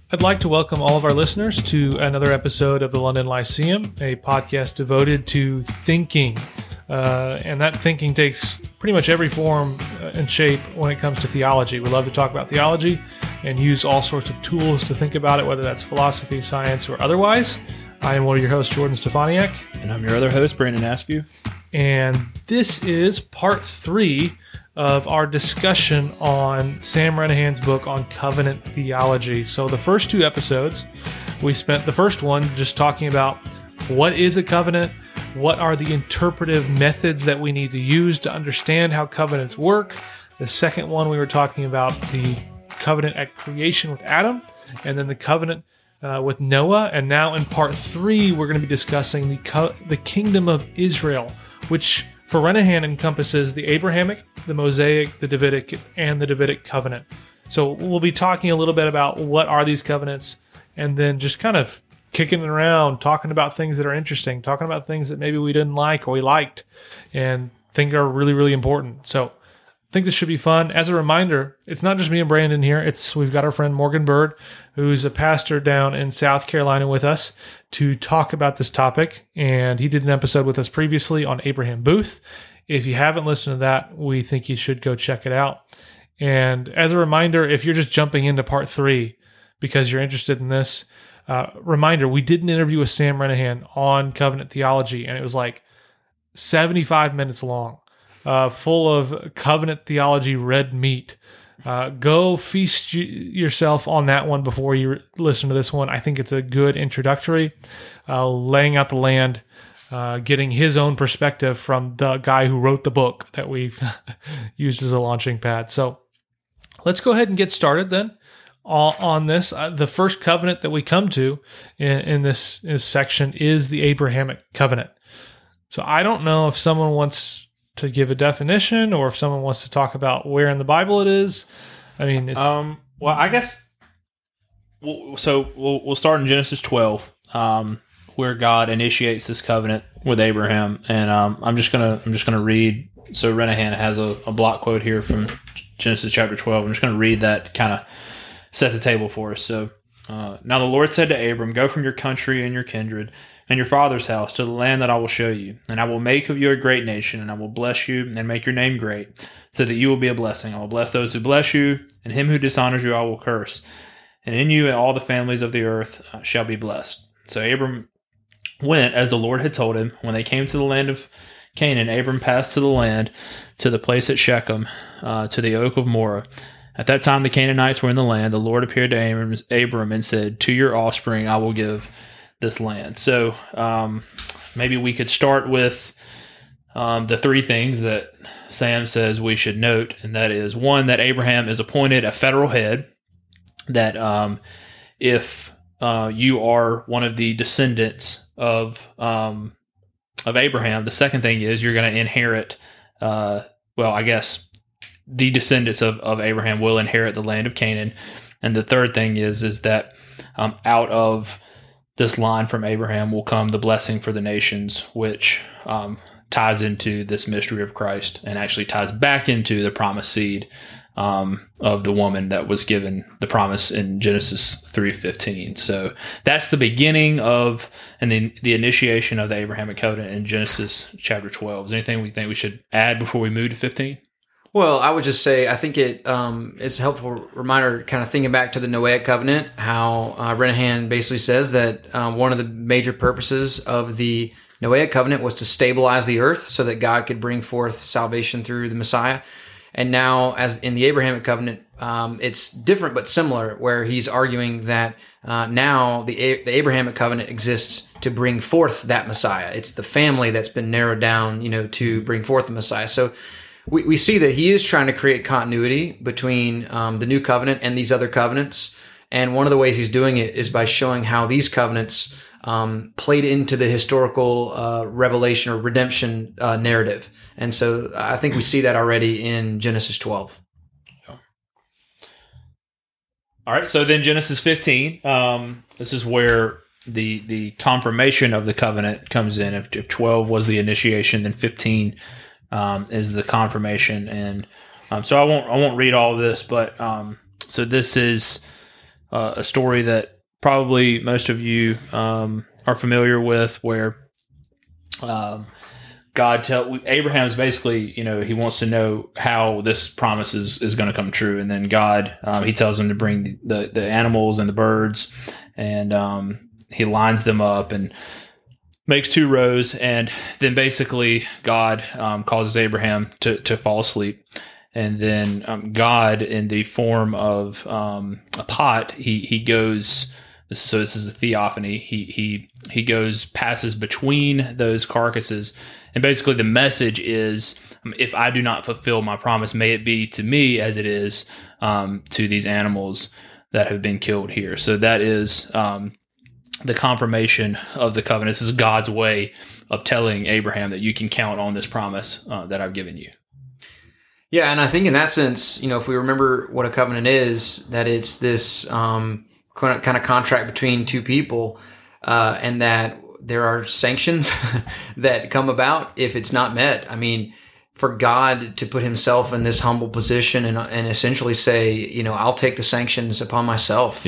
I'd like to welcome all of our listeners to another episode of the London Lyceum, a podcast devoted to thinking. And that thinking takes pretty much every form and shape when it comes to theology. We love to talk about theology and use all sorts of tools to think about it, whether that's philosophy, science, or otherwise. I am one of your hosts, Jordan Stefaniak. And I'm your other host, Brandon Askew. And this is part 3 of our discussion on Sam Renihan's book on covenant theology. So the first 2 episodes, we spent the first one just talking about what is a covenant, what are the interpretive methods that we need to use to understand how covenants work. The second one, we were talking about the covenant at creation with Adam, and then the covenant with Noah. And now in part 3, we're going to be discussing the kingdom of Israel, which for Renihan encompasses the Abrahamic, the Mosaic, the Davidic, and the Davidic covenant. So we'll be talking a little bit about what are these covenants, and then just kind of kicking it around, talking about things that are interesting, talking about things that maybe we didn't like or we liked and think are really, really important. So I think this should be fun. As a reminder, it's not just me and Brandon here. We've got our friend Morgan Bird, who's a pastor down in South Carolina with us to talk about this topic. And he did an episode with us previously on Abraham Booth. If you haven't listened to that, we think you should go check it out. And as a reminder, if you're just jumping into part 3 because you're interested in this, reminder, we did an interview with Sam Renihan on covenant theology, and it was like 75 minutes long. Full of covenant theology red meat. Go feast yourself on that one before you listen to this one. I think it's a good introductory, laying out the land, getting his own perspective from the guy who wrote the book that we've used as a launching pad. So let's go ahead and get started then on this. The first covenant that we come to in this section is the Abrahamic covenant. So I don't know if someone wants to give a definition, or if someone wants to talk about where in the Bible it is. I mean, it's, well, I guess we'll start in Genesis 12, where God initiates this covenant with Abraham, and I'm just gonna read. So Renihan has a block quote here from Genesis chapter 12. I'm just gonna read that to kind of set the table for us. So now the Lord said to Abram, "Go from your country and your kindred and your father's house to the land that I will show you. And I will make of you a great nation, and I will bless you and make your name great, so that you will be a blessing. I will bless those who bless you, and him who dishonors you I will curse. And in you all the families of the earth shall be blessed." So Abram went as the Lord had told him. When they came to the land of Canaan, Abram passed to the land, to the place at Shechem, to the oak of Moreh. At that time the Canaanites were in the land. The Lord appeared to Abram and said, "To your offspring I will give this land." So maybe we could start with the 3 things that Sam says we should note, and that is, 1, that Abraham is appointed a federal head, that if you are one of the descendants of Abraham, the second thing is you're going to inherit, I guess the descendants of Abraham will inherit the land of Canaan. And the third thing is that out of this line from Abraham will come the blessing for the nations, which ties into this mystery of Christ and actually ties back into the promised seed of the woman that was given the promise in Genesis 3:15. So that's the beginning of, and then the initiation of the Abrahamic covenant in Genesis chapter 12. Is there anything we think we should add before we move to 15? Well, I would just say I think it's a helpful reminder, kind of thinking back to the Noahic covenant, how Renihan basically says that one of the major purposes of the Noahic covenant was to stabilize the earth so that God could bring forth salvation through the Messiah. And now, as in the Abrahamic covenant, it's different but similar, where he's arguing that now the Abrahamic covenant exists to bring forth that Messiah. It's the family that's been narrowed down, to bring forth the Messiah. So we see that he is trying to create continuity between the new covenant and these other covenants. And one of the ways he's doing it is by showing how these covenants played into the historical revelation or redemption narrative. And so I think we see that already in Genesis 12. All right, so then Genesis 15, this is where the confirmation of the covenant comes in. If 12 was the initiation, then 15 is the confirmation. And so I won't read all of this, but so this is a story that probably most of you are familiar with, where Abraham's basically, he wants to know how this promise is going to come true. And then God, he tells him to bring the animals and the birds, and he lines them up and makes 2 rows. And then basically God causes Abraham to fall asleep. And then God, in the form of a pot, he goes. So this is a theophany. He goes, passes between those carcasses, and basically the message is, if I do not fulfill my promise, may it be to me as it is to these animals that have been killed here. So that is the confirmation of the covenant. This is God's way of telling Abraham that you can count on this promise that I've given you. Yeah, and I think in that sense, if we remember what a covenant is, that it's this kind of contract between 2 people, and that there are sanctions that come about if it's not met. I mean, for God to put himself in this humble position and essentially say, I'll take the sanctions upon myself,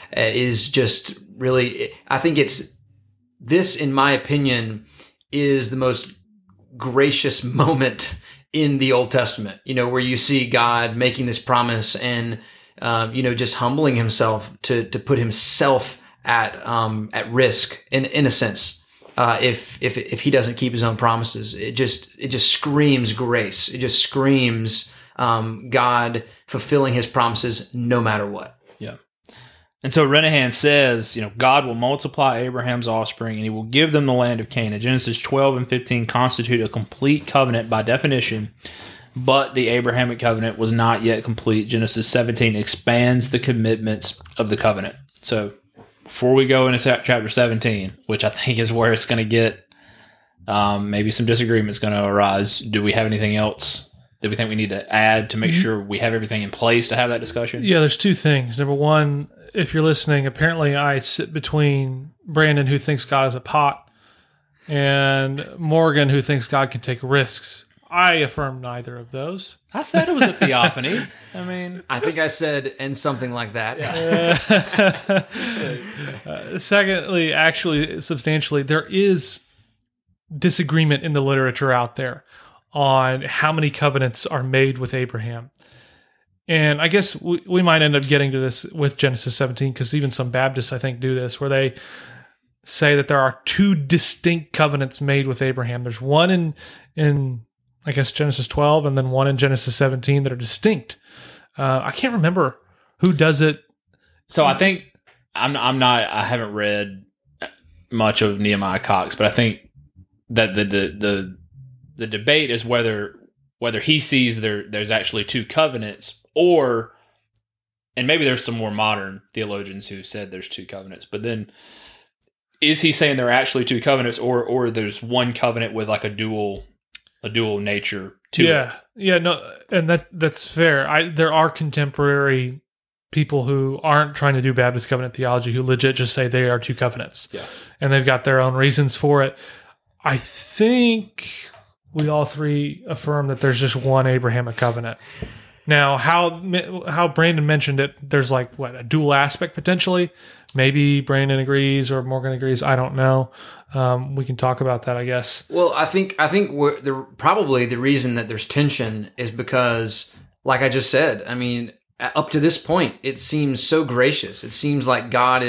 is just really, I think this, in my opinion, is the most gracious moment in the Old Testament, where you see God making this promise and, just humbling himself to put himself at risk in a sense. If he doesn't keep his own promises, it just screams grace. It just screams, God fulfilling his promises no matter what. Yeah. And so Renahan says, God will multiply Abraham's offspring and he will give them the land of Canaan. Genesis 12 and 15 constitute a complete covenant by definition, but the Abrahamic covenant was not yet complete. Genesis 17 expands the commitments of the covenant. So before we go into chapter 17, which I think is where it's going to get, maybe some disagreement's going to arise. Do we have anything else that we think we need to add to make sure we have everything in place to have that discussion? Yeah, there's 2 things. Number one, if you're listening, apparently I sit between Brandon, who thinks God is a pot, and Morgan, who thinks God can take risks. I affirm neither of those. I said it was a theophany. I mean, I think I said, and something like that. Secondly, actually, substantially, there is disagreement in the literature out there on how many covenants are made with Abraham. And I guess we might end up getting to this with Genesis 17, because even some Baptists, I think, do this, where they say that there are 2 distinct covenants made with Abraham. There's one in I guess, Genesis 12, and then one in Genesis 17 that are distinct. I can't remember who does it. So I think I haven't read much of Nehemiah Cox, but I think that the debate is whether he sees there's actually 2 covenants, or, and maybe there's some more modern theologians who said there's 2 covenants, but then is he saying there are actually 2 covenants, or there's one covenant with like a dual nature to it? Yeah, no, and that's fair. There are contemporary people who aren't trying to do Baptist covenant theology who legit just say they are 2 covenants. Yeah. And they've got their own reasons for it. I think we all 3 affirm that there's just one Abrahamic covenant. Now, how Brandon mentioned it, there's like, a dual aspect potentially. Maybe Brandon agrees or Morgan agrees. I don't know. We can talk about that, I guess. Well, I think probably the reason that there's tension is because, like I just said, I mean, up to this point, it seems so gracious. It seems like God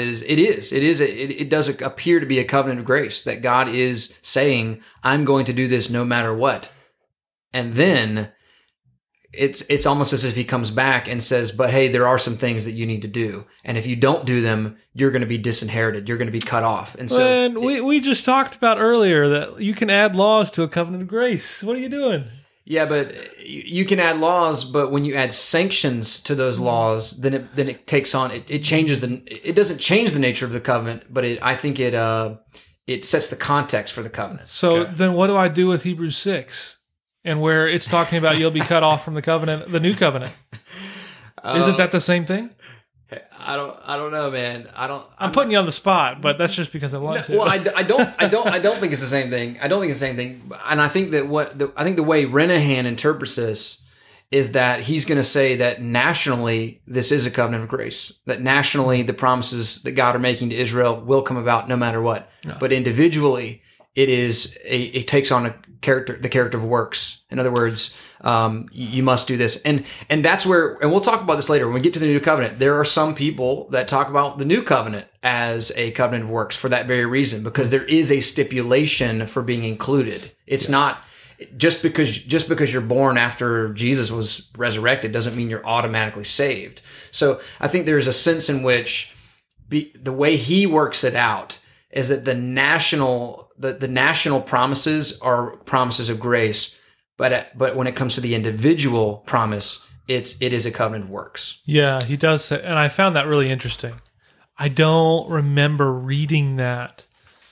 it does appear to be a covenant of grace, that God is saying, I'm going to do this no matter what. And then it's almost as if he comes back and says, but hey, there are some things that you need to do. And if you don't do them, you're going to be disinherited. You're going to be cut off. And so we just talked about earlier that you can add laws to a covenant of grace. What are you doing? Yeah, but you can add laws, but when you add sanctions to those laws, then it takes on, it changes it doesn't change the nature of the covenant, but I think it sets the context for the covenant. So then what do I do with Hebrews 6? And where it's talking about you'll be cut off from the covenant, the new covenant. Isn't that the same thing? I don't know, man. I'm putting you on the spot, but that's just because I want to. Well, I don't think it's the same thing. I don't think it's the same thing. And I think that the way Renahan interprets this is that he's going to say that nationally, this is a covenant of grace, that nationally, the promises that God are making to Israel will come about no matter what. No. But individually, it takes on the character of works. In other words, you must do this. And that's where, and we'll talk about this later when we get to the new covenant. There are some people that talk about the new covenant as a covenant of works for that very reason, because there is a stipulation for being included. It's not just because you're born after Jesus was resurrected doesn't mean you're automatically saved. So I think there's a sense in which the way he works it out is that the national promises are promises of grace, but when it comes to the individual promise, it is a covenant of works. Yeah, he does say, and I found that really interesting. I don't remember reading that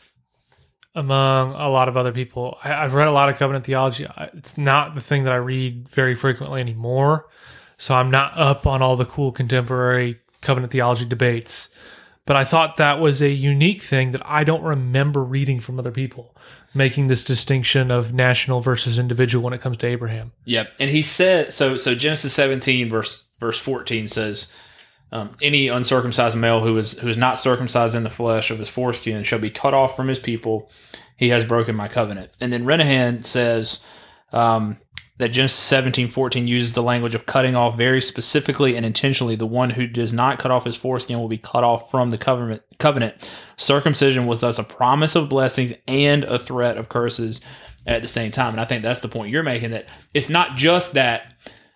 among a lot of other people. I've read a lot of covenant theology. It's not the thing that I read very frequently anymore, so I'm not up on all the cool contemporary covenant theology debates. But I thought that was a unique thing that I don't remember reading from other people, making this distinction of national versus individual when it comes to Abraham. Yep. And he said, so Genesis 17 verse 14 says, any uncircumcised male who is not circumcised in the flesh of his foreskin shall be cut off from his people. He has broken my covenant. And then Renahan says that Genesis 17:14 uses the language of cutting off very specifically and intentionally. The one who does not cut off his foreskin will be cut off from the covenant. Circumcision was thus a promise of blessings and a threat of curses at the same time. And I think that's the point you're making, that it's not just that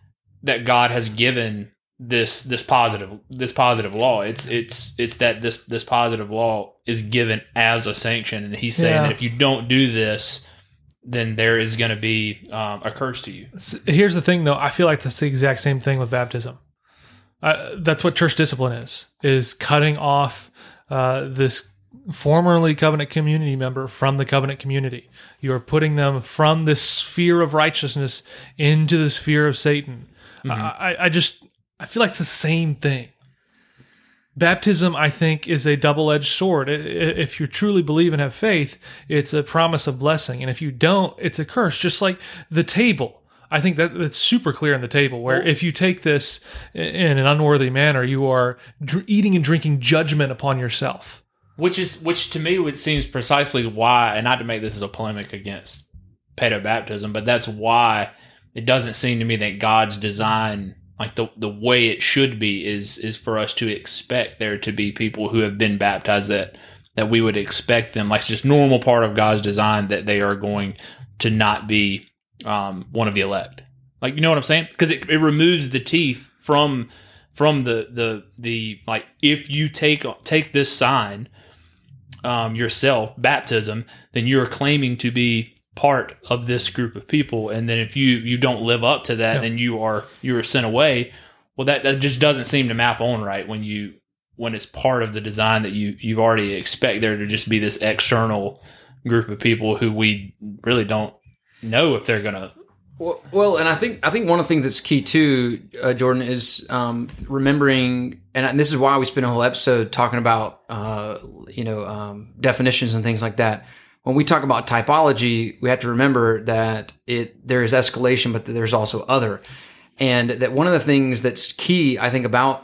God has given this positive law. It's that this positive law is given as a sanction, and he's saying that if you don't do this, then there is going to be a curse to you. Here's the thing, though. I feel like that's the exact same thing with baptism. That's what church discipline is cutting off this formerly covenant community member from the covenant community. You are putting them from this sphere of righteousness into the sphere of Satan. Mm-hmm. I feel like it's the same thing. Baptism, I think, is a double-edged sword. If you truly believe and have faith, it's a promise of blessing. And if you don't, it's a curse, just like the table. I think that's super clear in the table, where if you take this in an unworthy manner, you are eating and drinking judgment upon yourself. Which to me seems precisely why, and not to make this as a polemic against paedobaptism, but that's why it doesn't seem to me that God's design, like the way it should be, is for us to expect there to be people who have been baptized, that we would expect them, like just normal part of God's design, that they are going to not be one of the elect. Like, you know what I'm saying? Because it removes the teeth from the like, if you take this sign yourself, baptism, then you're claiming to be part of this group of people, and then if you don't live up to that, then you are sent away. Well, that just doesn't seem to map on right when it's part of the design that you already expect there to just be this external group of people who we really don't know if they're gonna. Well, and I think one of the things that's key too, Jordan, is remembering, and this is why we spent a whole episode talking about definitions and things like that. When we talk about typology, we have to remember that there is escalation, but there's also other. And that one of the things that's key, I think, about,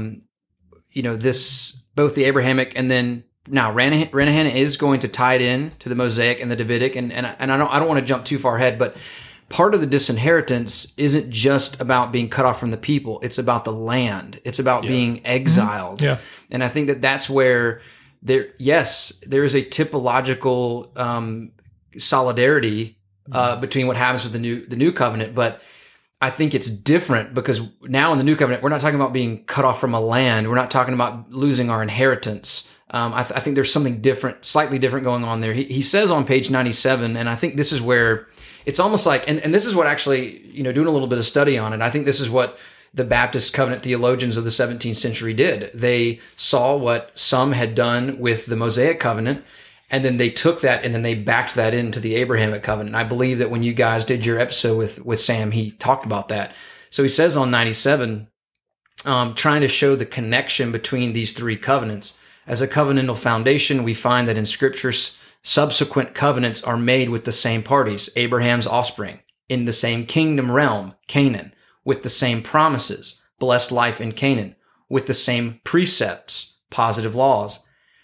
this, both the Abrahamic and then now Renahan is going to tie it in to the Mosaic and the Davidic. And I don't want to jump too far ahead, but part of the disinheritance isn't just about being cut off from the people. It's about the land. It's about being exiled. Mm-hmm. Yeah. And I think that that's where there is a typological solidarity between what happens with the new covenant, but I think it's different because now in the new covenant, we're not talking about being cut off from a land. We're not talking about losing our inheritance. I think there's something different, slightly different going on there. He says on page 97, and I think this is where it's almost like, and this is what actually, doing a little bit of study on it, I think this is what the Baptist covenant theologians of the 17th century did. They saw what some had done with the Mosaic covenant, and then they took that and then they backed that into the Abrahamic covenant. And I believe that when you guys did your episode with Sam, he talked about that. So he says on 97, trying to show the connection between these three covenants. As a covenantal foundation, we find that in Scripture, subsequent covenants are made with the same parties, Abraham's offspring, in the same kingdom realm, Canaan, with the same promises, blessed life in Canaan, with the same precepts, positive laws.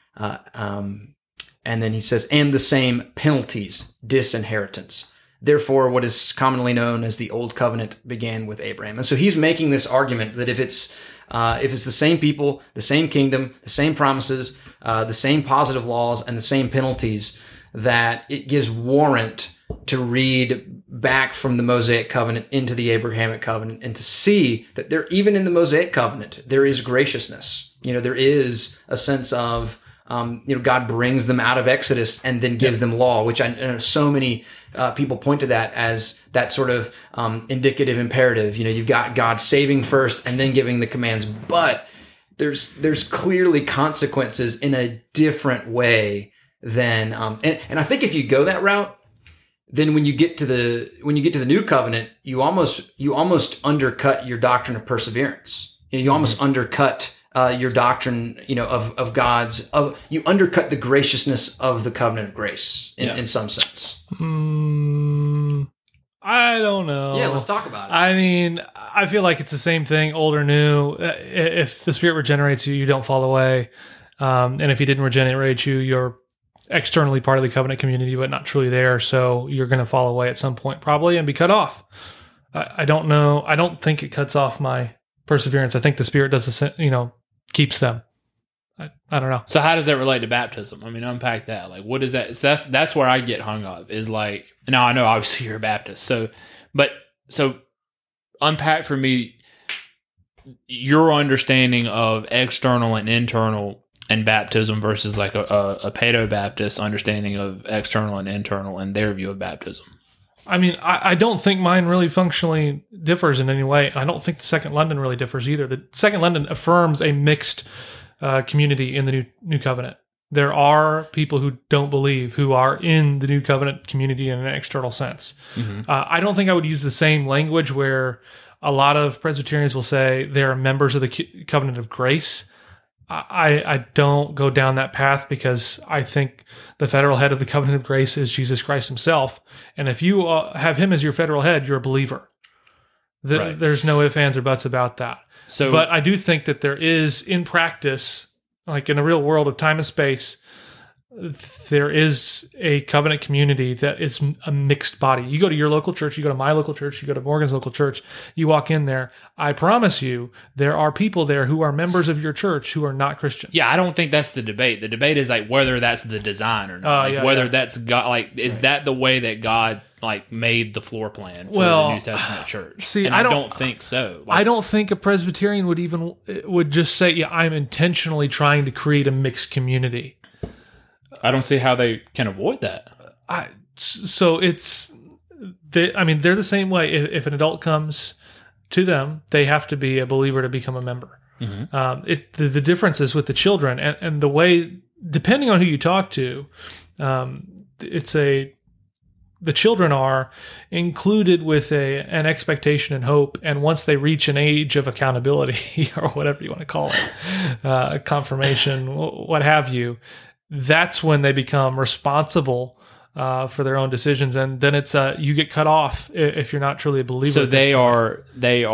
And then he says, and the same penalties, disinheritance. Therefore, what is commonly known as the Old Covenant began with Abraham. And so he's making this argument that if it's the same people, the same kingdom, the same promises, the same positive laws, and the same penalties, that it gives warrant to read back from the Mosaic covenant into the Abrahamic covenant and to see that there, even in the Mosaic covenant, there is graciousness. There is a sense of, God brings them out of Exodus and then gives them law, which I know so many people point to that as that sort of indicative imperative. You've got God saving first and then giving the commands, but there's clearly consequences in a different way than, and I think if you go that route, then when you get to the new covenant, you almost undercut your doctrine of perseverance. You almost undercut your doctrine, of God's. You undercut the graciousness of the covenant of grace in some sense. I don't know. Yeah, let's talk about it. I mean, I feel like it's the same thing, old or new. If the Spirit regenerates you, you don't fall away. And if He didn't regenerate you, you're externally part of the covenant community, but not truly there. So you're going to fall away at some point, probably, and be cut off. I don't know. I don't think it cuts off my perseverance. I think the Spirit does the keeps them. I don't know. So how does that relate to baptism? I mean, unpack that. Like, what is that? So that's where I get hung up. Is like, now I know obviously you're a Baptist, so unpack for me your understanding of external and internal and baptism versus like a Paedo-Baptist understanding of external and internal and their view of baptism. I mean, I don't think mine really functionally differs in any way. I don't think the Second London really differs either. The Second London affirms a mixed community in the New Covenant. There are people who don't believe who are in the New Covenant community in an external sense. Mm-hmm. I don't think I would use the same language where a lot of Presbyterians will say they're members of the covenant of grace. I don't go down that path because I think the federal head of the covenant of grace is Jesus Christ himself. And if you have him as your federal head, you're a believer. Right. There's no ifs, ands, or buts about that. But I do think that there is, in practice, like in the real world of time and space, there is a covenant community that is a mixed body. You go to your local church, you go to my local church, you go to Morgan's local church, you walk in there, I promise you, there are people there who are members of your church who are not Christians. Yeah, I don't think that's the debate. The debate is like whether that's the design or not. That's God, like, is that the way that God like made the floor plan for the New Testament church? See, and I don't think so. I don't think a Presbyterian would just say, yeah, I'm intentionally trying to create a mixed community. I don't see how they can avoid that. They're the same way. If an adult comes to them, they have to be a believer to become a member. Mm-hmm. The difference is with the children and the way, depending on who you talk to, the children are included with an expectation and hope. And once they reach an age of accountability or whatever you want to call it, confirmation, what have you, that's when they become responsible for their own decisions, and then it's you get cut off if you're not truly a believer. So they are.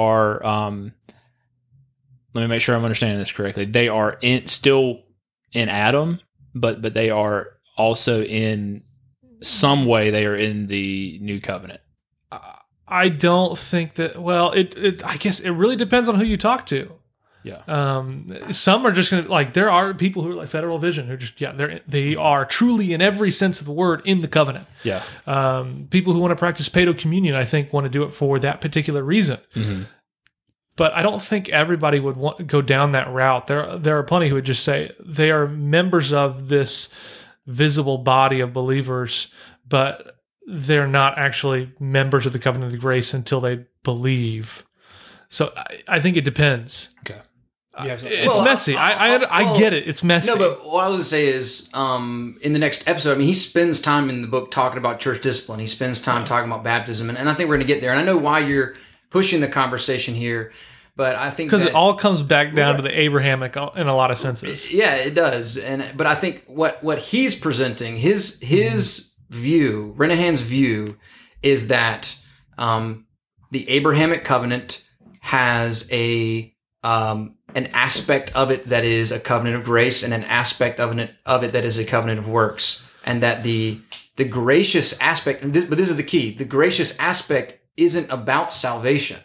Let me make sure I'm understanding this correctly. They are still in Adam, but they are also in some way they are in the New Covenant. I don't think that. Well, I guess it really depends on who you talk to. Yeah. Some are just going to, like, there are people who are like Federal Vision who just, they are truly in every sense of the word in the covenant. Yeah. People who want to practice Paedo communion, I think, want to do it for that particular reason. Mm-hmm. But I don't think everybody would want to go down that route. There are plenty who would just say they are members of this visible body of believers, but they're not actually members of the covenant of grace until they believe. So I think it depends. Okay. It's messy. I get it. It's messy. No, but what I was going to say is in the next episode, I mean, he spends time in the book talking about church discipline. He spends time talking about baptism. And I think we're going to get there. And I know why you're pushing the conversation here, but I think because it all comes back down to the Abrahamic in a lot of senses. Yeah, it does. But I think what he's presenting, his view, Renahan's view, is that the Abrahamic covenant has an aspect of it that is a covenant of grace and an aspect of it that is a covenant of works. And that the gracious aspect, but this is the key, the gracious aspect isn't about salvation.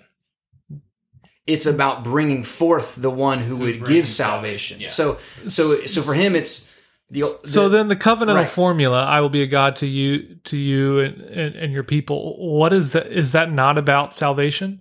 It's about bringing forth the one who would give salvation. Yeah. So for him, it's then the covenantal right. formula, I will be a God to you and your people. What is that? Is that not about salvation?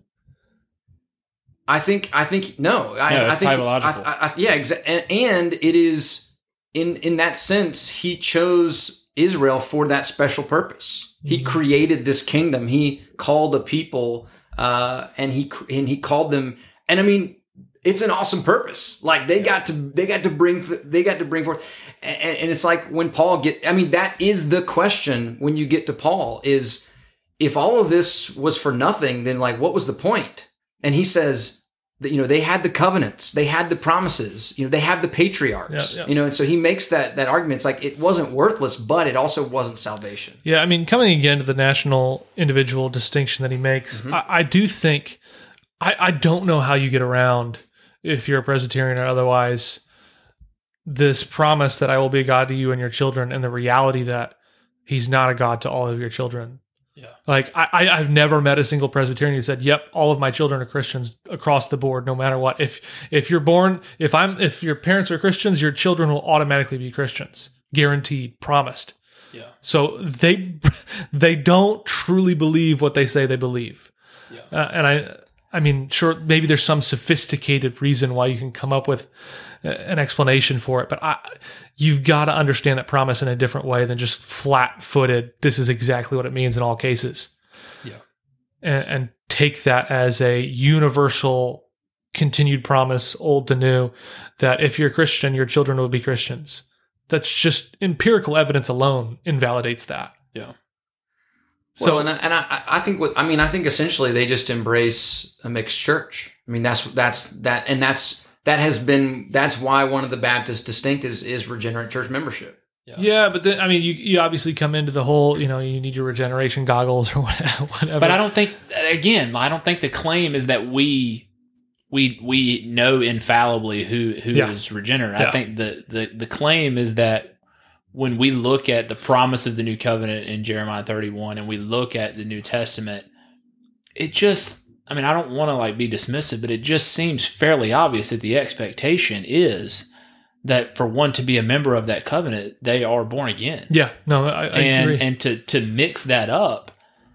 I think no. I think typological. Yeah, exactly. And it is in that sense, he chose Israel for that special purpose. He created this kingdom. He called a people, and he called them. And I mean, it's an awesome purpose. Like they got to bring forth. And it's like when Paul that is the question when you get to Paul is, if all of this was for nothing, then like, what was the point? And he says that, they had the covenants, they had the promises, they have the patriarchs, and so he makes that argument. It's like, it wasn't worthless, but it also wasn't salvation. Yeah. I mean, coming again to the national individual distinction that he makes, I do think, I don't know how you get around, if you're a Presbyterian or otherwise, this promise that I will be a God to you and your children, and the reality that he's not a God to all of your children. Yeah. Like I've never met a single Presbyterian who said, "Yep, all of my children are Christians across the board, no matter what." If you're born, if your parents are Christians, your children will automatically be Christians, guaranteed, promised. Yeah. So they don't truly believe what they say they believe. Yeah. And I mean, sure, maybe there's some sophisticated reason why you can come up with an explanation for it, but you've got to understand that promise in a different way than just flat-footed, this is exactly what it means in all cases. Yeah. And take that as a universal continued promise, old to new, that if you're a Christian, your children will be Christians. That's just empirical evidence alone invalidates that. Yeah. So, I think essentially they just embrace a mixed church. I mean, that's why one of the Baptist distinctives is regenerate church membership. Yeah, but then, I mean, you obviously come into the whole, you need your regeneration goggles or whatever. But I don't think the claim is that we know infallibly who is regenerate. Yeah. I think the claim is that when we look at the promise of the new covenant in Jeremiah 31 and we look at the New Testament, it just, I mean, I don't want to be dismissive, but it just seems fairly obvious that the expectation is that for one to be a member of that covenant, they are born again. Yeah, no, I agree. And to mix that up,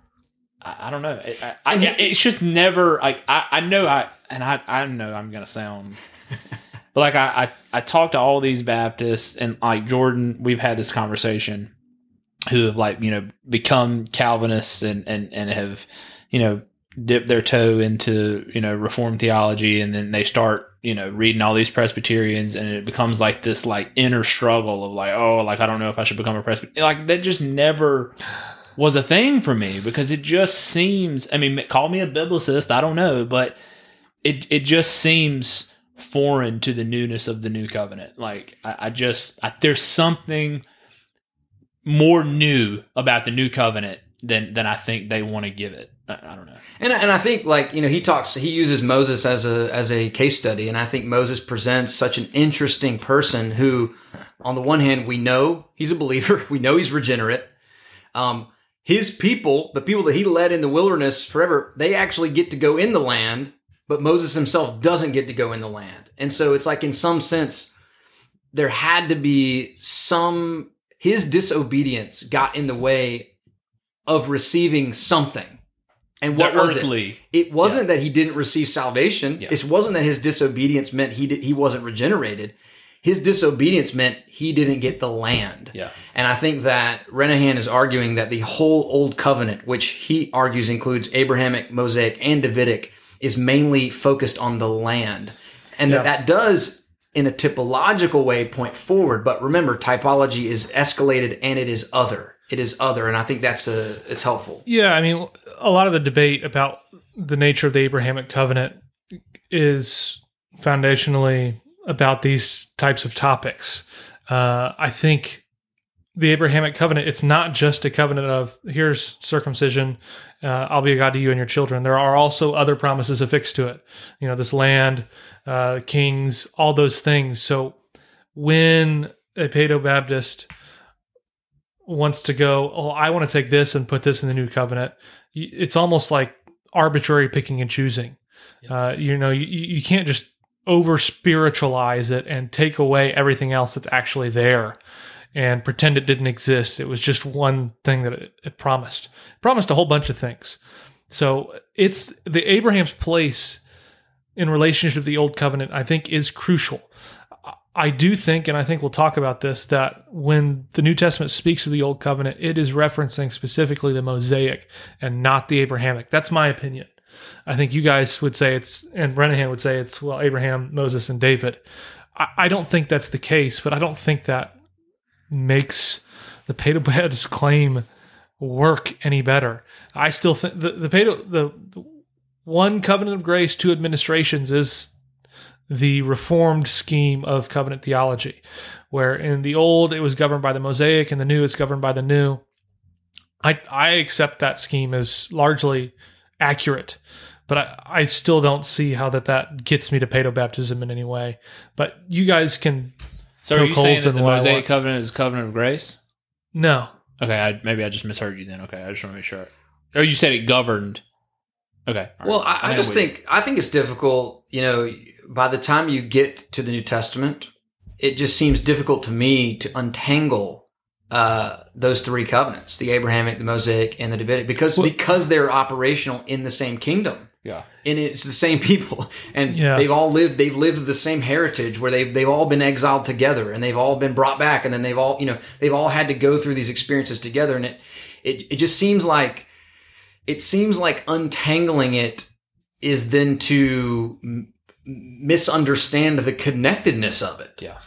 I don't know. It's just never like I know I'm gonna sound, but I talk to all these Baptists and Jordan. We've had this conversation, who have become Calvinists and have dip their toe into Reformed theology, and then they start reading all these Presbyterians, and it becomes this inner struggle of I don't know if I should become a Presbyterian. That just never was a thing for me, because it just seems, I mean, call me a biblicist, I don't know, but it just seems foreign to the newness of the new covenant. There's something more new about the new covenant than I think they want to give it. I don't know. And I think he uses Moses as a case study, and I think Moses presents such an interesting person who, on the one hand, we know he's a believer, we know he's regenerate. His people, the people that he led in the wilderness forever, they actually get to go in the land, but Moses himself doesn't get to go in the land. And so it's in some sense, there had to be his disobedience got in the way of receiving something. And what was it? It wasn't that he didn't receive salvation. Yeah. It wasn't that his disobedience meant he wasn't regenerated. His disobedience meant he didn't get the land. Yeah. And I think that Renihan is arguing that the whole Old Covenant, which he argues includes Abrahamic, Mosaic, and Davidic, is mainly focused on the land. And that does, in a typological way, point forward. But remember, typology is escalated and it is other. It is other, and I think it's helpful. Yeah, I mean, a lot of the debate about the nature of the Abrahamic covenant is foundationally about these types of topics. I think the Abrahamic covenant, it's not just a covenant of here's circumcision I'll be a God to you and your children. There are also other promises affixed to it. This land, kings, all those things. So when a Paedo-Baptist wants to go, I want to take this and put this in the new covenant, it's almost like arbitrary picking and choosing. Yeah. You can't just over spiritualize it and take away everything else that's actually there and pretend it didn't exist. It was just one thing that it promised. It promised a whole bunch of things. So it's the Abraham's place in relationship to the old covenant, I think, is crucial. I do think, and I think we'll talk about this, that when the New Testament speaks of the Old Covenant, it is referencing specifically the Mosaic and not the Abrahamic. That's my opinion. I think you guys would say and Renahan would say it's, Abraham, Moses, and David. I don't think that's the case, but I don't think that makes the Paedo-Baptist claim work any better. I still think the one covenant of grace, two administrations is the reformed scheme of covenant theology, where in the old it was governed by the Mosaic and the new is governed by the new. I accept that scheme as largely accurate, but I still don't see how that gets me to Paedo-Baptism in any way. But you guys can. So are you saying that the Mosaic covenant is a covenant of grace? No. Okay, maybe I just misheard you then. Okay, I just want to make sure. Oh, you said it governed. Okay. Well, I think it's difficult, by the time you get to the New Testament, it just seems difficult to me to untangle those three covenants, the Abrahamic, the Mosaic, and the Davidic, because they're operational in the same kingdom. Yeah. And it's the same people. And they've lived the same heritage where they've all been exiled together and they've all been brought back, and then they've all had to go through these experiences together. And it just seems like untangling it is then to misunderstand the connectedness of it. Yeah.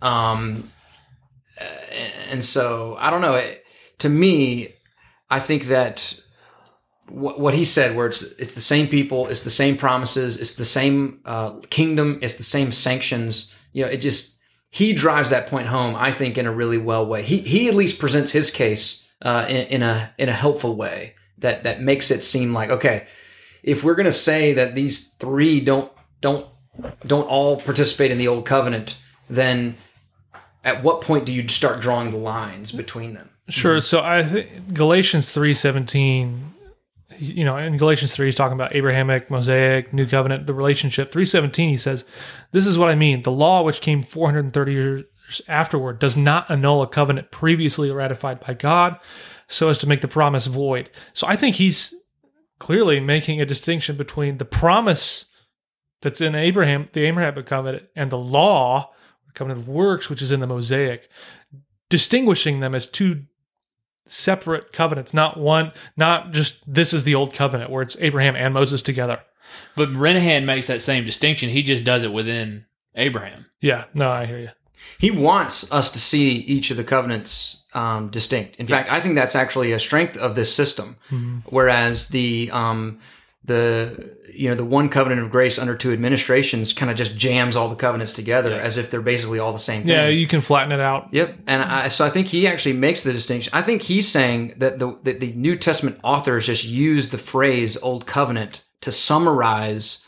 And so I don't know. To me, I think that what he said, where it's the same people, it's the same promises, it's the same kingdom, it's the same sanctions. He drives that point home, I think, in a really well way. He at least presents his case in a helpful way that makes it seem like, okay, if we're going to say that these three don't all participate in the old covenant, then at what point do you start drawing the lines between them? Sure. So I think Galatians 3:17, in Galatians 3, he's talking about Abrahamic, Mosaic, New Covenant, the relationship. 3:17, he says, "This is what I mean. The law, which came 430 years afterward, does not annul a covenant previously ratified by God so as to make the promise void." So I think he's clearly making a distinction between the promise that's in Abraham, the Abrahamic covenant, and the law, the covenant of works, which is in the Mosaic, distinguishing them as two separate covenants, not just this is the old covenant where it's Abraham and Moses together. But Renahan makes that same distinction. He just does it within Abraham. Yeah, no, I hear you. He wants us to see each of the covenants distinct. In fact, I think that's actually a strength of this system. Mm-hmm. Whereas the one covenant of grace under two administrations kind of just jams all the covenants together as if they're basically all the same thing. Yeah, you can flatten it out. Yep. And so I think he actually makes the distinction. I think he's saying that the New Testament authors just use the phrase Old Covenant to summarize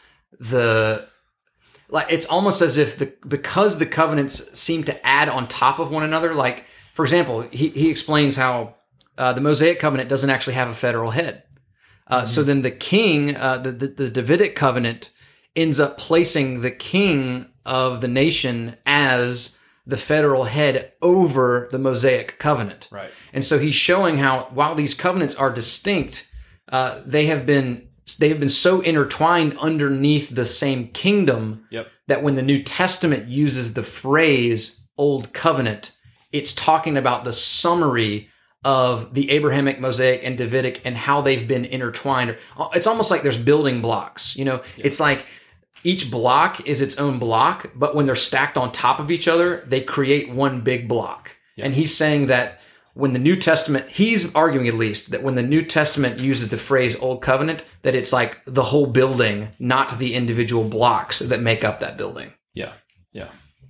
it's almost as if because the covenants seem to add on top of one another. Like, for example, he explains how the Mosaic covenant doesn't actually have a federal head. So then the king, the Davidic covenant, ends up placing the king of the nation as the federal head over the Mosaic covenant. Right. And so he's showing how, while these covenants are distinct, they have been so intertwined underneath the same kingdom that when the New Testament uses the phrase Old Covenant, it's talking about the summary of the Abrahamic, Mosaic, and Davidic and how they've been intertwined. It's almost like there's building blocks. It's like each block is its own block, but when they're stacked on top of each other, they create one big block. Yeah. And he's saying that when the New Testament, he's arguing at least, that when the New Testament uses the phrase Old Covenant, that it's like the whole building, not the individual blocks that make up that building. Yeah. Yeah.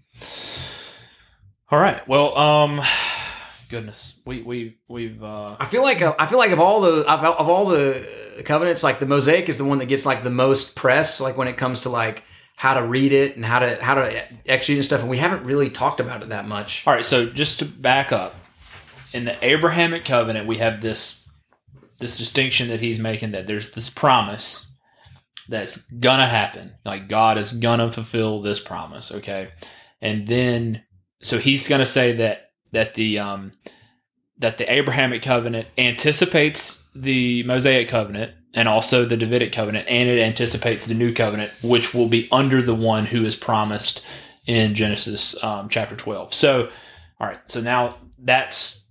All right. Well, goodness, we've. I feel like of all the covenants, like the Mosaic is the one that gets like the most press, like when it comes to like how to read it and how to exegete and stuff. And we haven't really talked about it that much. All right. So just to back up, in the Abrahamic covenant, we have this distinction that he's making, that there's this promise that's gonna happen. Like God is gonna fulfill this promise. Okay. And then, so he's gonna say that the Abrahamic covenant anticipates the Mosaic covenant and also the Davidic covenant, and it anticipates the new covenant, which will be under the one who is promised in Genesis chapter 12. So, all right. So now that's,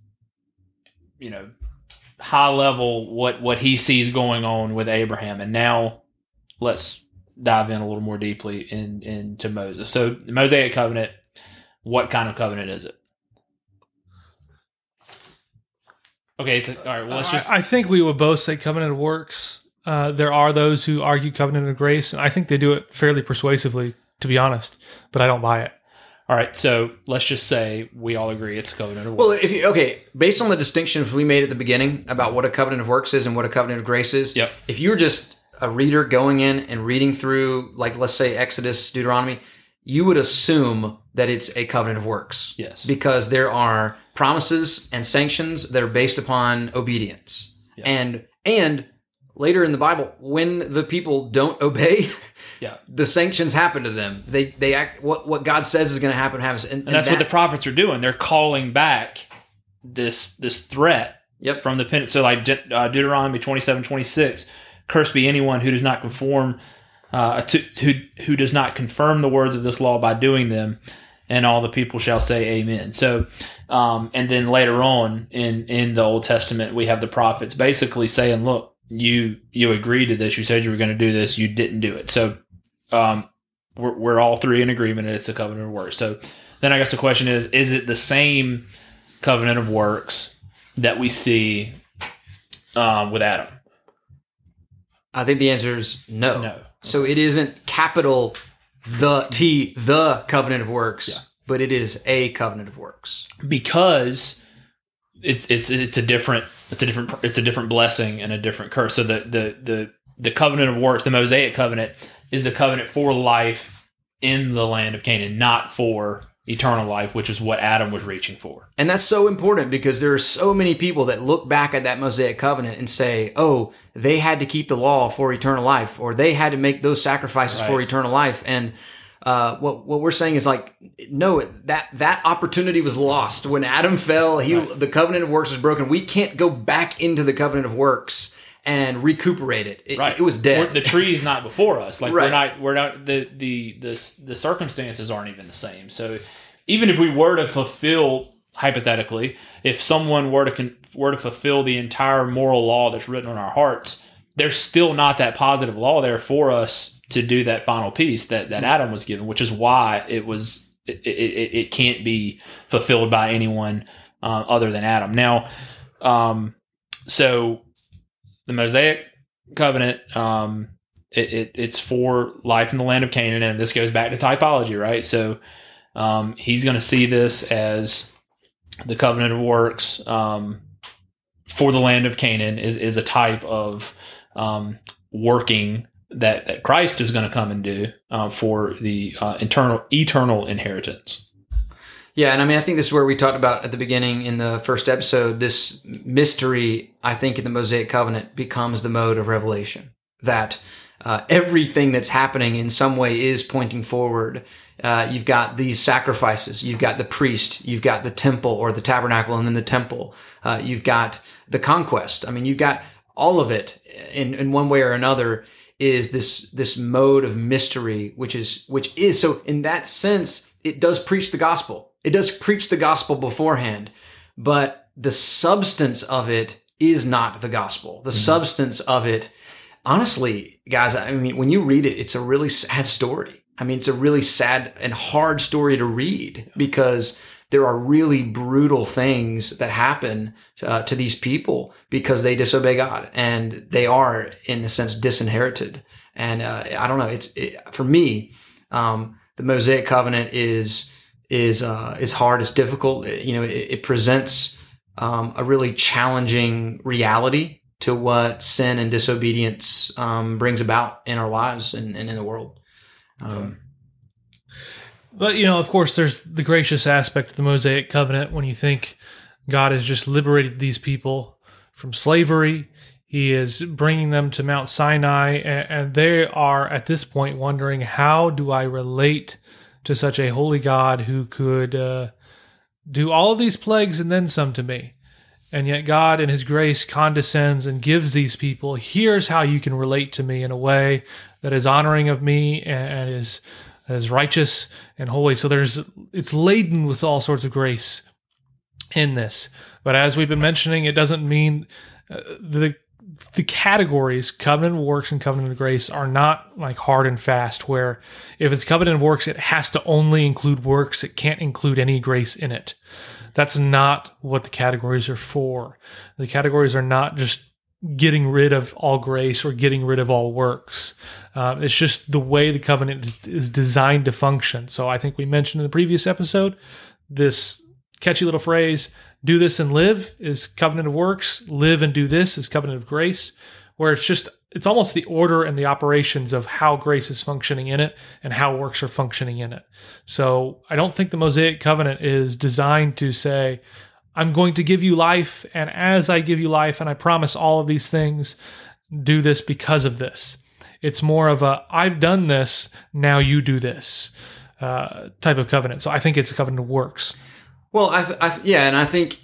high level what he sees going on with Abraham. And now let's dive in a little more deeply into Moses. So the Mosaic covenant, what kind of covenant is it? Okay, all right. Well, I think we would both say covenant of works. There are those who argue covenant of grace, and I think they do it fairly persuasively, to be honest. But I don't buy it. All right, so let's just say we all agree it's a covenant of works. Well, based on the distinctions we made at the beginning about what a covenant of works is and what a covenant of grace is, yep. If you're just a reader going in and reading through, like, let's say Exodus, Deuteronomy, you would assume that it's a covenant of works. Yes. Because there are promises and sanctions that are based upon obedience. Yeah. And later in the Bible, when the people don't obey, the sanctions happen to them. They act what God says is going to happen happens. And that's what the prophets are doing. They're calling back this threat from the penance. So like Deuteronomy 27:26, cursed be anyone who does not conform who does not confirm the words of this law by doing them, and all the people shall say amen. So and then later on in the Old Testament, we have the prophets basically saying, look, you agreed to this, you said you were going to do this, you didn't do it. So we're all three in agreement that it's a covenant of works. So then I guess the question is it the same covenant of works that we see with Adam? I think the answer is no. No. So it isn't capital the covenant of works, but it is a covenant of works. Because it's a different blessing and a different curse. So the covenant of works, the Mosaic covenant, is a covenant for life in the land of Canaan, not for eternal life, which is what Adam was reaching for. And that's so important because there are so many people that look back at that Mosaic covenant and say, oh, they had to keep the law for eternal life, or they had to make those sacrifices for eternal life. And what we're saying is like, no, that opportunity was lost when Adam fell. The covenant of works was broken. We can't go back into the covenant of works and recuperate it. It was dead. The tree is not before us. Like we're not. The circumstances aren't even the same. So even if we were to fulfill, hypothetically, if someone were to fulfill the entire moral law that's written on our hearts, there's still not that positive law there for us to do that final piece that Adam was given, which is why it can't be fulfilled by anyone other than Adam. Now, so the Mosaic covenant, it's for life in the land of Canaan, and this goes back to typology, right? So he's going to see this as the covenant of works for the land of Canaan is a type of working that Christ is going to come and do for the eternal inheritance. Yeah, and I mean, I think this is where we talked about at the beginning in the first episode, this mystery, I think, in the Mosaic covenant becomes the mode of revelation. That everything that's happening in some way is pointing forward. You've got these sacrifices. You've got the priest. You've got the temple or the tabernacle and then the temple. You've got the conquest. I mean, you've got all of it in one way or another is this mode of mystery, which is so in that sense, it does preach the gospel. It does preach the gospel beforehand, but the substance of it is not the gospel. The substance of it, honestly, guys, I mean, when you read it, it's a really sad story. I mean, it's a really sad and hard story to read because there are really brutal things that happen to these people because they disobey God and they are, in a sense, disinherited. And I don't know. For me, the Mosaic covenant is hard. It's difficult. It presents a really challenging reality to what sin and disobedience brings about in our lives and in the world. But, of course, there's the gracious aspect of the Mosaic covenant when you think God has just liberated these people from slavery. He is bringing them to Mount Sinai, and they are at this point wondering, how do I relate to such a holy God who could do all of these plagues and then some to me? And yet God in his grace condescends and gives these people, here's how you can relate to me in a way that is honoring of me and is righteous and holy. So it's laden with all sorts of grace in this. But as we've been mentioning, it doesn't mean the categories, covenant of works and covenant of grace, are not like hard and fast, where if it's covenant of works, it has to only include works. It can't include any grace in it. That's not what the categories are for. The categories are not just getting rid of all grace or getting rid of all works. It's just the way the covenant is designed to function. So I think we mentioned in the previous episode, this catchy little phrase, do this and live, is covenant of works. Live and do this is covenant of grace, where it's almost the order and the operations of how grace is functioning in it and how works are functioning in it. So I don't think the Mosaic covenant is designed to say, I'm going to give you life, and as I give you life and I promise all of these things, do this because of this. It's more of a, I've done this, now you do this type of covenant. So I think it's a covenant of works. Well, and I think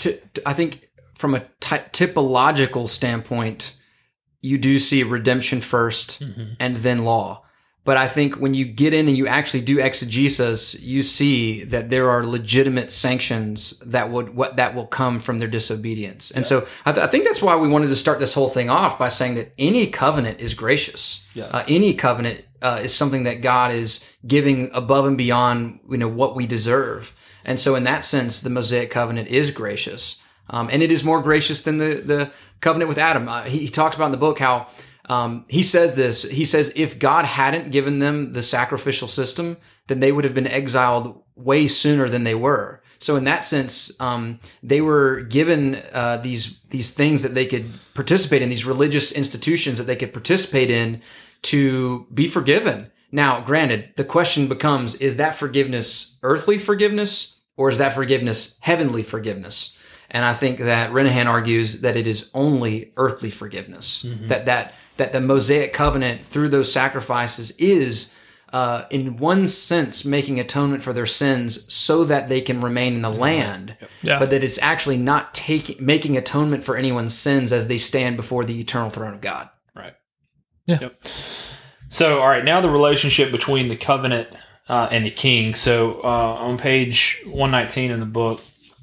from a typological standpoint, you do see redemption first and then law. But I think when you get in and you actually do exegesis, you see that there are legitimate sanctions that will come from their disobedience. And so I think that's why we wanted to start this whole thing off by saying that any covenant is gracious. Yeah. Any covenant is something that God is giving above and beyond what we deserve. And so in that sense, the Mosaic covenant is gracious. And it is more gracious than the covenant with Adam. He talks about in the book how he says this. He says, if God hadn't given them the sacrificial system, then they would have been exiled way sooner than they were. So in that sense, they were given these things that they could participate in, these religious institutions that they could participate in to be forgiven. Now, granted, the question becomes, is that forgiveness earthly forgiveness, or is that forgiveness heavenly forgiveness? And I think that Renihan argues that it is only earthly forgiveness, that the Mosaic covenant through those sacrifices is, in one sense, making atonement for their sins so that they can remain in the land, but that it's actually not making atonement for anyone's sins as they stand before the eternal throne of God. Right. Yeah. Yep. So, all right, now the relationship between the covenant and the king. So on page 119 in the book,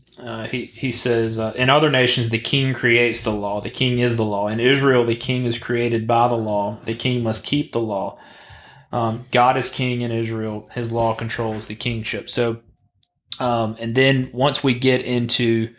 he says, in other nations, the king creates the law. The king is the law. In Israel, the king is created by the law. The king must keep the law. God is king in Israel. His law controls the kingship. So, and then once we get into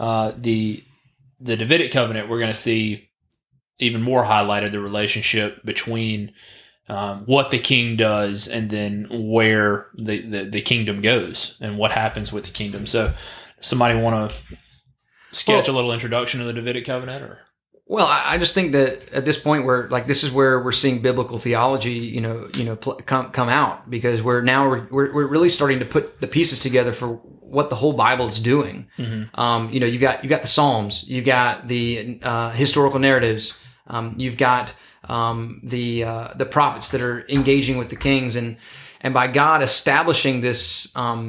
the Davidic covenant, we're going to see even more highlighted the relationship between what the king does and then where the kingdom goes and what happens with the kingdom. So somebody want to sketch a little introduction to the Davidic covenant? Or? Well, I just think that at this point this is where we're seeing biblical theology, come out, because we're really starting to put the pieces together for what the whole Bible is doing. Mm-hmm. You've got the Psalms, you've got the historical narratives, you've got the prophets that are engaging with the kings, and by God establishing this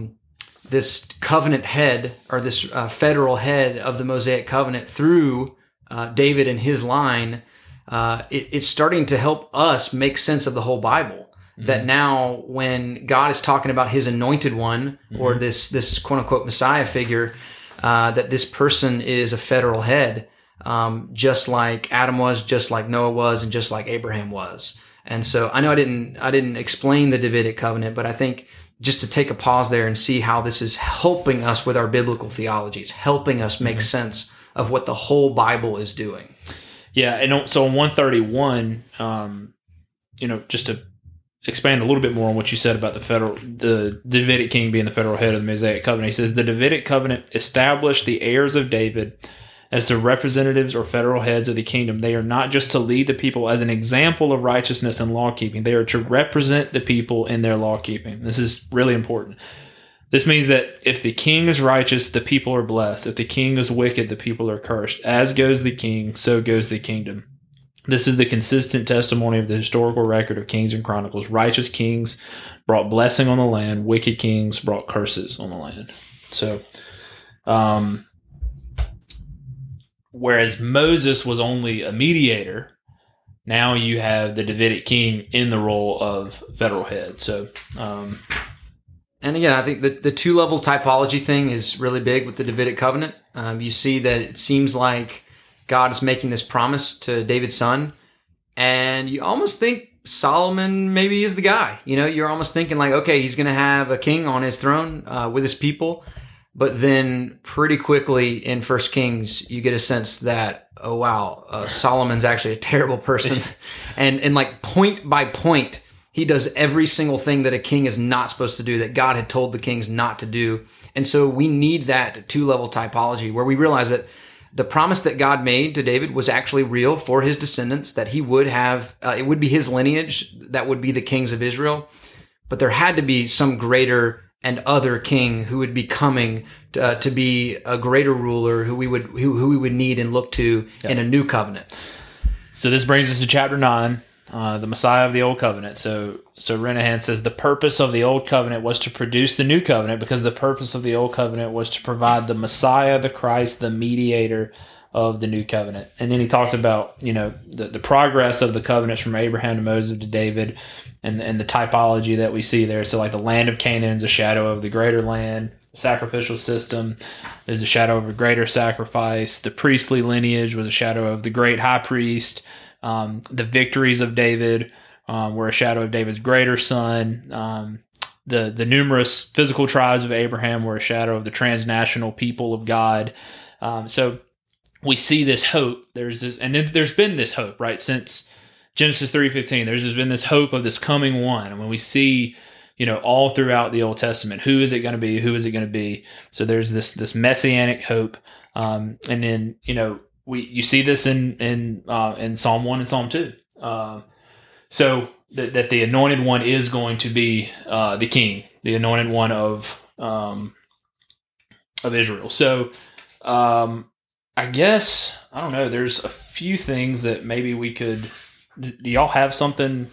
covenant head, or this federal head of the Mosaic covenant through David and his line, it's starting to help us make sense of the whole Bible. Mm-hmm. That now, when God is talking about His anointed one, mm-hmm. or this quote unquote Messiah figure, that this person is a federal head. Just like Adam was, just like Noah was, and just like Abraham was. And so I know I didn't explain the Davidic covenant, but I think just to take a pause there and see how this is helping us with our biblical theology. It's helping us make sense of what the whole Bible is doing. Yeah, and so on 131, just to expand a little bit more on what you said about the Davidic king being the federal head of the Mosaic covenant, he says the Davidic covenant established the heirs of David as the representatives or federal heads of the kingdom, they are not just to lead the people as an example of righteousness and law keeping. They are to represent the people in their law keeping. This is really important. This means that if the king is righteous, the people are blessed. If the king is wicked, the people are cursed. As goes the king, so goes the kingdom. This is the consistent testimony of the historical record of Kings and Chronicles. Righteous kings brought blessing on the land. Wicked kings brought curses on the land. So, whereas Moses was only a mediator, now you have the Davidic king in the role of federal head. So, and again, I think the two-level typology thing is really big with the Davidic covenant. You see that it seems like God is making this promise to David's son, and you almost think Solomon maybe is the guy. You know, you're almost thinking like, okay, he's going to have a king on his throne with his people. But then pretty quickly in 1 Kings, you get a sense that, oh, wow, Solomon's actually a terrible person. and like point by point, he does every single thing that a king is not supposed to do, that God had told the kings not to do. And so we need that two-level typology where we realize that the promise that God made to David was actually real for his descendants, that he would have, it would be his lineage that would be the kings of Israel. But there had to be some greater and other king who would be coming to be a greater ruler who we would need and look to in a new covenant. So this brings us to chapter 9. The Messiah of the Old Covenant. So Renahan says the purpose of the Old Covenant was to produce the New Covenant, because the purpose of the Old Covenant was to provide the Messiah, the Christ, the mediator of the New Covenant. And then he talks about, you know, the progress of the covenants from Abraham to Moses to David, and the typology that we see there. So like the land of Canaan is a shadow of the greater land. The sacrificial system is a shadow of a greater sacrifice. The priestly lineage was a shadow of the great high priest. The victories of David were a shadow of David's greater son. The numerous physical tribes of Abraham were a shadow of the transnational people of God. So we see this hope. There's been this hope, right, since Genesis 3:15. There's just been this hope of this coming one. And when we see, you know, all throughout the Old Testament, who is it going to be? Who is it going to be? So there's this messianic hope, and then, you know, you see this in Psalm 1 and Psalm 2. So that the anointed one is going to be the king, the anointed one of Israel. So I guess, I don't know, there's a few things that maybe we could. Do y'all have something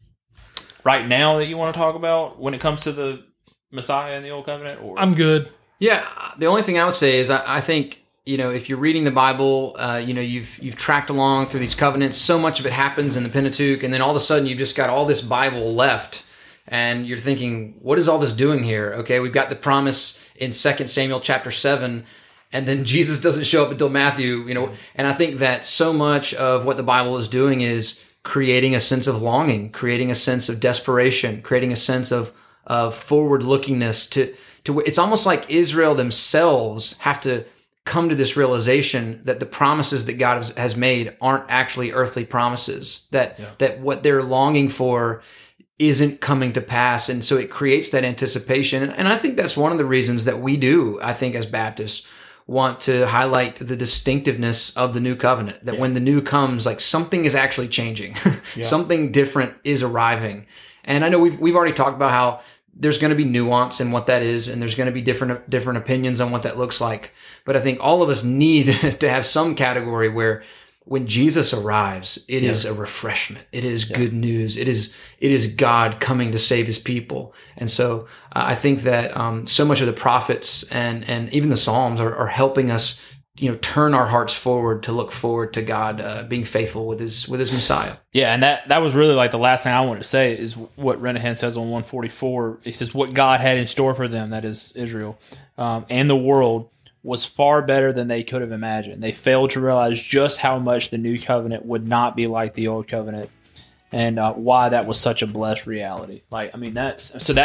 right now that you want to talk about when it comes to the Messiah in the Old Covenant? Or I'm good. Yeah, the only thing I would say is I think, you know, if you're reading the Bible, you know, you've tracked along through these covenants. So much of it happens in the Pentateuch, and then all of a sudden you've just got all this Bible left, and you're thinking, what is all this doing here? Okay, we've got the promise in 2 Samuel chapter 7, and then Jesus doesn't show up until Matthew, you know. And I think that so much of what the Bible is doing is creating a sense of longing, creating a sense of desperation, creating a sense of forward-lookingness to it's almost like Israel themselves have to come to this realization that the promises that God has made aren't actually earthly promises, that what they're longing for isn't coming to pass. And so it creates that anticipation. And I think that's one of the reasons that we do, I think, as Baptists, want to highlight the distinctiveness of the new covenant, that when the new comes, like something is actually changing. Something different is arriving. And I know we've already talked about how there's going to be nuance in what that is, and there's going to be different opinions on what that looks like. But I think all of us need to have some category where when Jesus arrives, it is a refreshment. It is good news. It is God coming to save his people. And so I think that so much of the prophets and even the Psalms are helping us, you know, turn our hearts forward to look forward to God being faithful with his Messiah. Yeah, and that was really like the last thing I wanted to say is what Renahan says on 144. He says what God had in store for them, that is Israel, and the world, was far better than they could have imagined. They failed to realize just how much the new covenant would not be like the old covenant, and why that was such a blessed reality. Like, I mean, that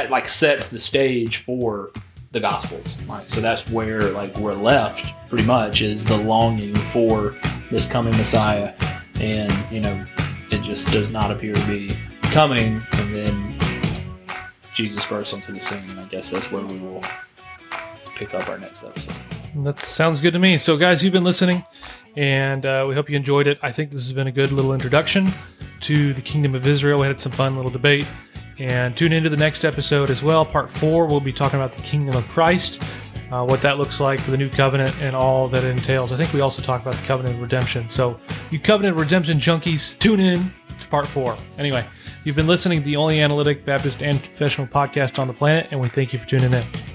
sets the stage for the Gospels. Like, so that's where we're left pretty much, is the longing for this coming Messiah, and you know, it just does not appear to be coming. And then Jesus bursts onto the scene, and I guess that's where we will pick up our next episode. That sounds good to me. So, guys, you've been listening, and we hope you enjoyed it. I think this has been a good little introduction to the Kingdom of Israel. We had some fun little debate. And tune into the next episode as well. Part 4, we'll be talking about the Kingdom of Christ, what that looks like for the new covenant and all that it entails. I think we also talk about the covenant of redemption. So, you covenant of redemption junkies, tune in to Part 4. Anyway, you've been listening to the only analytic, Baptist, and confessional podcast on the planet, and we thank you for tuning in.